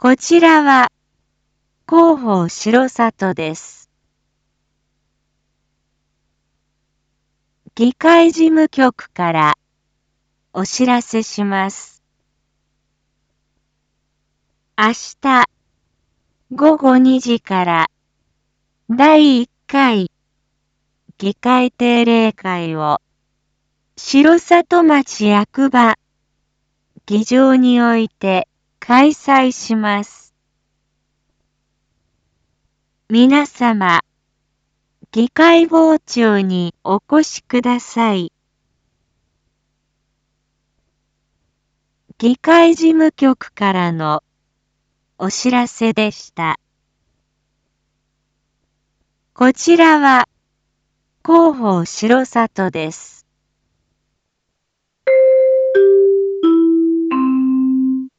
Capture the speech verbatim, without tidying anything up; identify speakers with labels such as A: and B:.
A: こちらは広報城里です。議会事務局からお知らせします。明日ごごにじからだいいっかい議会定例会を城里町役場議場において開催します。皆様、議会傍聴にお越しください。議会事務局からのお知らせでした。こちらは広報城里です。